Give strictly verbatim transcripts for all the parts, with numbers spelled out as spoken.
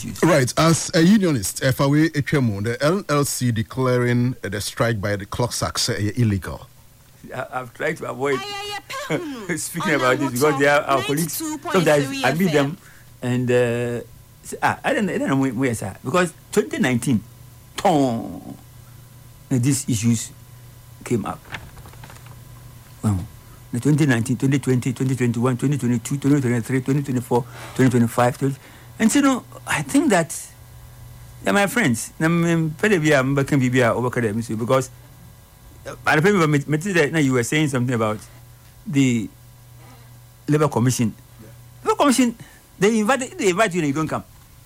issues. Right, as a unionist, F A W Echemo, the L L C declaring uh, the strike by the clock sacks uh, illegal. I, I've tried to avoid speaking about this because they are our colleagues. Sometimes I meet them and uh, say, ah, I don't, I don't know where, sir, because twenty nineteen, ton, these issues came up. Well, the twenty nineteen, twenty twenty, twenty twenty-one, twenty twenty-two, twenty twenty-three, twenty twenty-four, twenty twenty-five, twenty and so, you know, I think that they're my friends. I'm because I remember you were saying something about the Labour Commission. Yeah. Labour Commission, they invite they invite you and you don't come.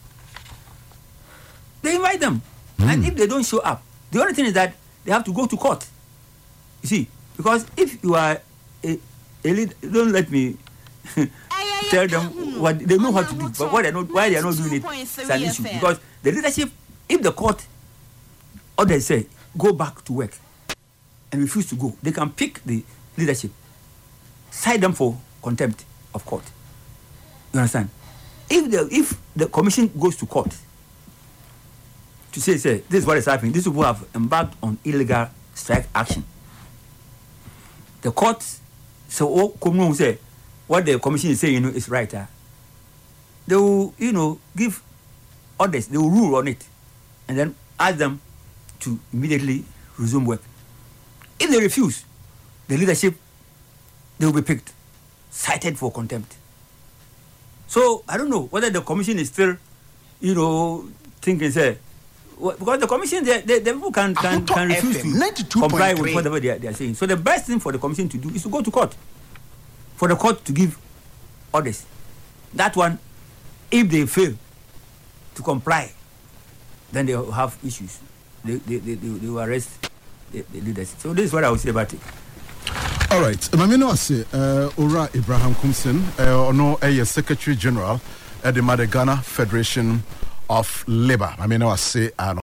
They invite them, mm. and if they don't show up, the only thing is that they have to go to court. You see, because if you are a, a lead, don't let me tell them what they know how to do, but why they are not why they are not doing it is an issue. Because the leadership, if the court or they say go back to work and refuse to go, they can pick the leadership, cite them for contempt of court. You understand? If the if the commission goes to court to say, say this is what is happening, these people have embarked on illegal strike action. The court, so come say what the commission is saying, you know, is right. Uh, they will, you know, give orders. They will rule on it, and then ask them to immediately resume work. If they refuse, the leadership, they will be picked, cited for contempt. So I don't know whether the commission is still, you know, thinking say, because the commission, they, they, the people can can, can refuse to comply with whatever they are, they are saying. So the best thing for the commission to do is to go to court, for the court to give orders. That one, if they fail to comply, then they will have issues. They they they, they, they will arrest the, the leaders. So this is what I would say about it. All right. Mamino Ase, uh, Ora Abraham Kumsin, uh, no, a Secretary General at the Ghana Federation of Labour. Mamino Ase,